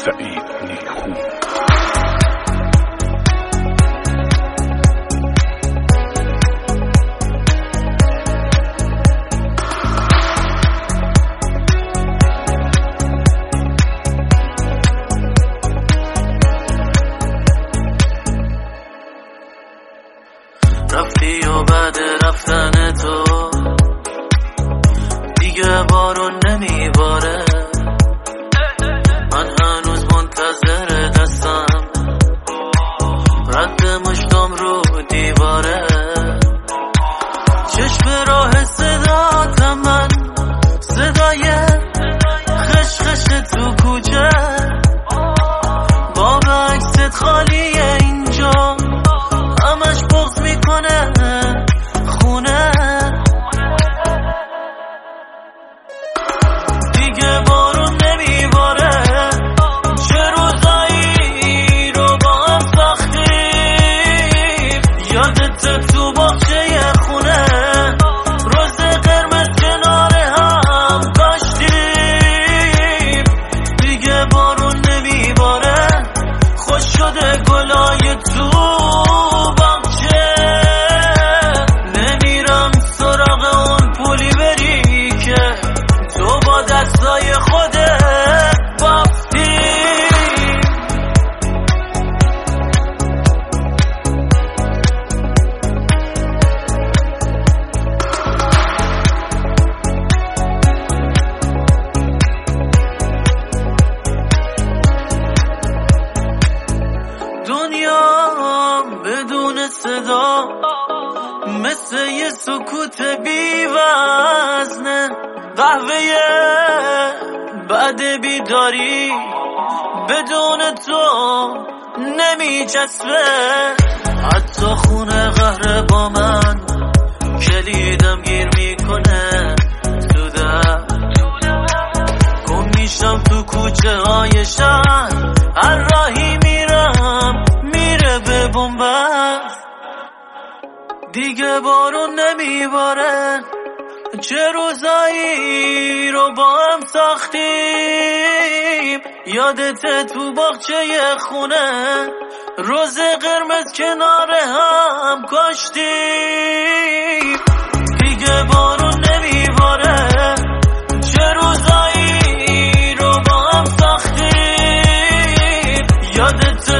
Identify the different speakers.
Speaker 1: سعید نیکو.
Speaker 2: رفتی و بعد رفتن تو دیگه بارون نمیباره، من هنوز منتظر دستم رد مشتم رو دیواره، چشم راه صداتم من، صدای خشخش تو کوچه، باب عکست خالیه اینجا، همش بغض میکنه خونه، دیگه بارون نمیباره، چه روزایی رو با هم ساختیم، یادت تو باغچه خونه، روز قرمز کنار هم کاشتیم، دیگه بارون نمیباره، خوش شده گلای تو باغچه، نمیرم سراغ اون پولی بری که تو با دستای خودت بافتی. دنیا بدون صدا مثل یه سکوت بی‌وزنه، قهوه بعد بیداری بدون تو نمیچسبه، حتی خونه قهر با من کلیدم گیر میکنه تو در، گم میشم تو کوچه های شهر، هر راهی میرم میره به بنبست، دیگه بارون نمیباره، چه روزایی رو با هم ساختیم، یادت تو باغچه خونه، روز قرمز کنار هم کاشتیم، دیگه بارون نمیباره، چه روزایی رو با هم ساختیم، یادت